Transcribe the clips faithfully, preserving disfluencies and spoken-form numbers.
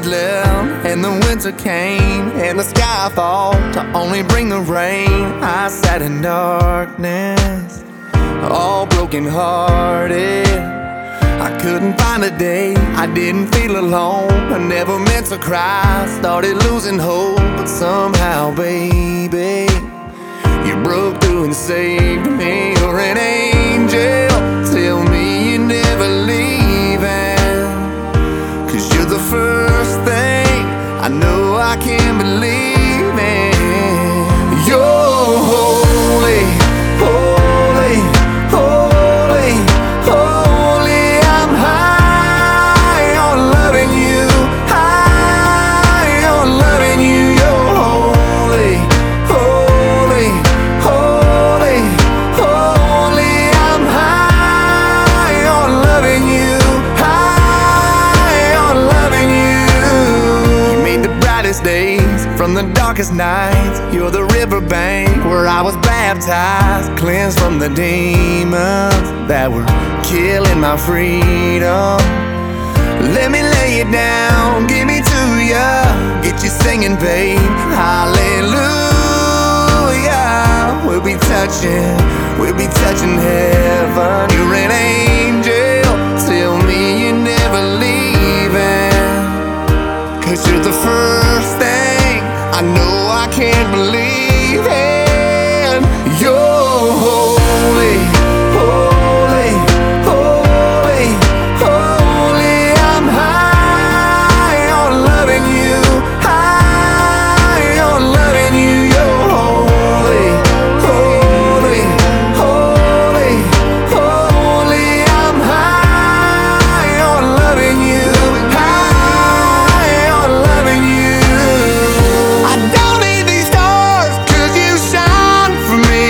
left and the winter came and the sky fall to only bring the rain. I sat in darkness, all broken hearted. I couldn't find a day I didn't feel alone. I never meant to cry, started losing hope, but somehow, baby, you broke through and saved me. You're an angel, tell me you're never leaving, 'cause you're the first thing I know I can believe in. You're holy, holy, holy, holy. I'm high on loving you, high on loving you. You're holy, holy, holy, holy. I'm high on loving you, high on loving you. You made the brightest days from the darkest nights. You're the riverbank where I was baptized, cleansed from the demons that were killing my freedom. Let me lay you down, give me to ya, get you singing, babe. Hallelujah. We'll be touching, we'll be touching heaven. You're an angel, tell me you're never leaving, 'cause you're the first thing I know I can't believe in. You're holy, holy, holy, holy. I'm high on loving you, high on loving you. You're holy, holy, holy, holy. I'm high on loving you, high on loving you. I don't need these stars 'cause you shine for me.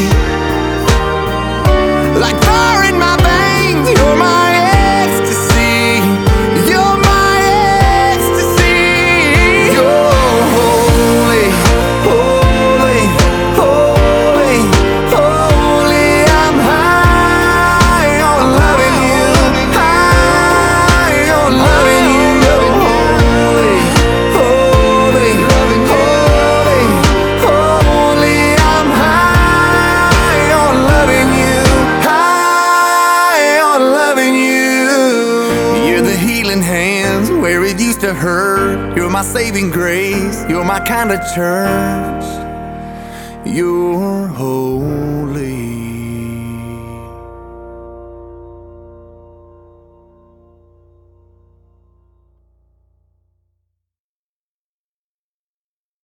Like fire in my veins, you're my ecstasy. You're my ecstasy. You're holy, holy, holy, holy. I'm high on loving you, high on loving you. You're holy, holy, holy, holy. I'm high on loving you, high on loving you. You're the healing hands where it used to hurt. You're my saving grace, you're my kind of church. You're holy.